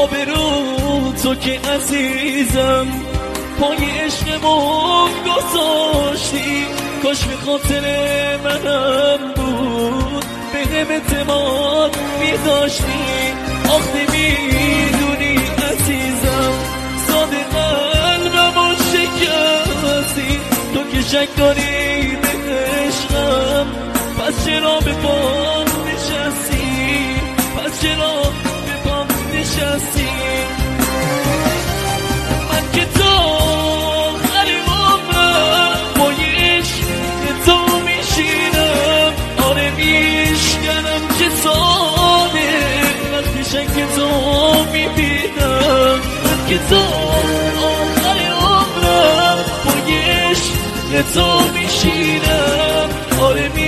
آبرو تو که عزیزم پای عشقمون گذاشتی، کاش به خاطر منم بود به هم اعتماد میداشتی. آخ نمیدونی عزیزم ساده قلبمو شکستی، تو که شک داری به عشقم پس چرا به پام نشستی، پس چرا به پام نشستی. من که تا آخر عمرم با عشق تو میشینم، آره میشکنم چه ساده وقتی شک تو میبینم. من که تا آخر عمرم با عشق تو میشینم، آره